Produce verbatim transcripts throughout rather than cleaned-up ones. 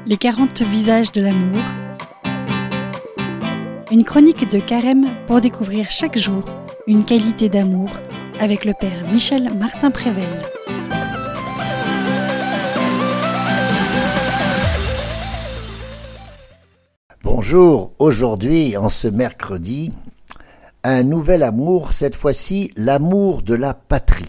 Les quarante visages de l'amour. Une chronique de Carême pour découvrir chaque jour une qualité d'amour avec le Père Michel Martin-Prével. Bonjour, aujourd'hui, en ce mercredi, un nouvel amour, cette fois-ci l'amour de la patrie.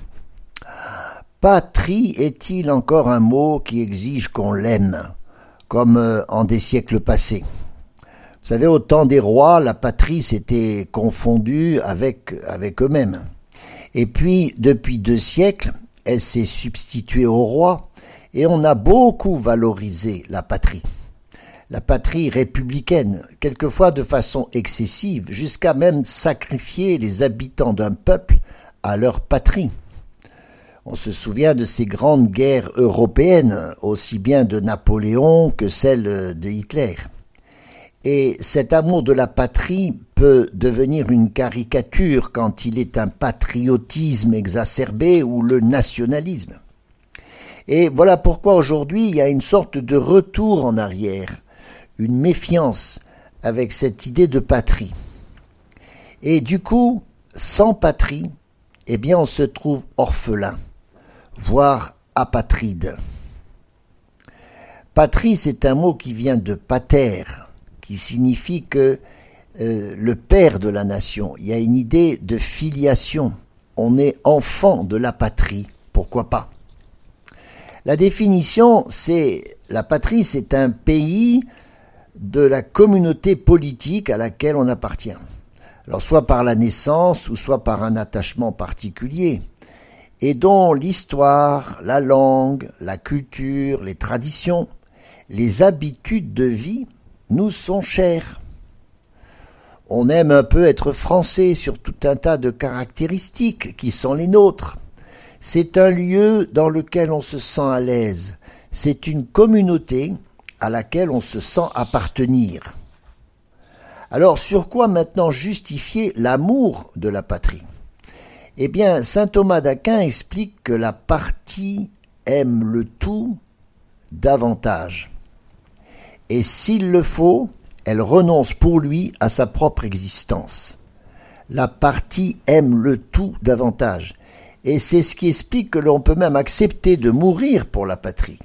Patrie est-il encore un mot qui exige qu'on l'aime, comme en des siècles passés? Vous savez, au temps des rois, la patrie s'était confondue avec, avec eux-mêmes. Et puis, depuis deux siècles, elle s'est substituée au roi et on a beaucoup valorisé la patrie. La patrie républicaine, quelquefois de façon excessive, jusqu'à même sacrifier les habitants d'un peuple à leur patrie. On se souvient de ces grandes guerres européennes, aussi bien de Napoléon que celles de Hitler. Et cet amour de la patrie peut devenir une caricature quand il est un patriotisme exacerbé ou le nationalisme. Et voilà pourquoi aujourd'hui il y a une sorte de retour en arrière, une méfiance avec cette idée de patrie. Et du coup, sans patrie, eh bien on se trouve orphelin, voire apatride. Patrie, c'est un mot qui vient de pater, qui signifie que euh, le père de la nation. Il y a une idée de filiation. On est enfant de la patrie, pourquoi pas? La définition, c'est la patrie, c'est un pays de la communauté politique à laquelle on appartient. Alors soit par la naissance ou soit par un attachement particulier, et dont l'histoire, la langue, la culture, les traditions, les habitudes de vie nous sont chères. On aime un peu être français sur tout un tas de caractéristiques qui sont les nôtres. C'est un lieu dans lequel on se sent à l'aise. C'est une communauté à laquelle on se sent appartenir. Alors, sur quoi maintenant justifier l'amour de la patrie? Eh bien, saint Thomas d'Aquin explique que la partie aime le tout davantage. Et s'il le faut, elle renonce pour lui à sa propre existence. La partie aime le tout davantage. Et c'est ce qui explique que l'on peut même accepter de mourir pour la patrie.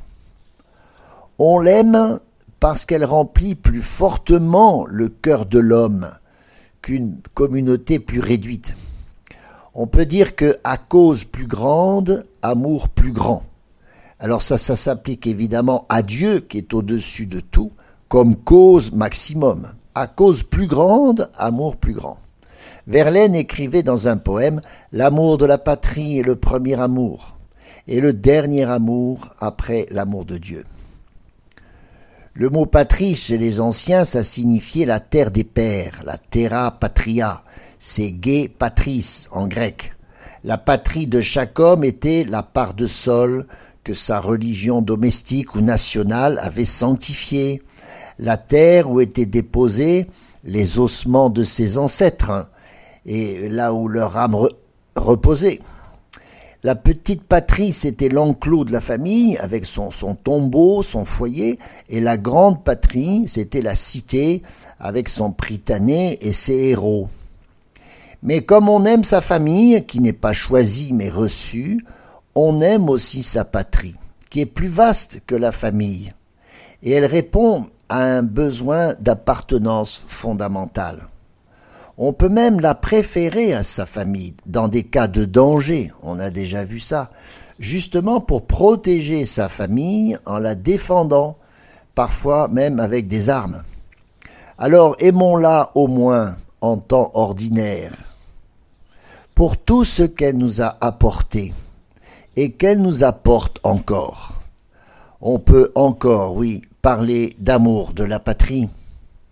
On l'aime parce qu'elle remplit plus fortement le cœur de l'homme qu'une communauté plus réduite. On peut dire que à cause plus grande, amour plus grand. Alors ça, ça s'applique évidemment à Dieu qui est au-dessus de tout, comme cause maximum. À cause plus grande, amour plus grand. Verlaine écrivait dans un poème « L'amour de la patrie est le premier amour, et le dernier amour après l'amour de Dieu ». Le mot patrie chez les anciens, ça signifiait la terre des pères, la terra patria, c'est gay patris en grec. La patrie de chaque homme était la part de sol que sa religion domestique ou nationale avait sanctifiée, la terre où étaient déposés les ossements de ses ancêtres, et là où leur âme re- reposait. La petite patrie, c'était l'enclos de la famille, avec son, son tombeau, son foyer, et la grande patrie, c'était la cité, avec son prytanée et ses héros. Mais comme on aime sa famille, qui n'est pas choisie mais reçue, on aime aussi sa patrie, qui est plus vaste que la famille, et elle répond à un besoin d'appartenance fondamentale. On peut même la préférer à sa famille, dans des cas de danger, on a déjà vu ça, justement pour protéger sa famille en la défendant, parfois même avec des armes. Alors aimons-la au moins en temps ordinaire, pour tout ce qu'elle nous a apporté, et qu'elle nous apporte encore. On peut encore, oui, parler d'amour de la patrie.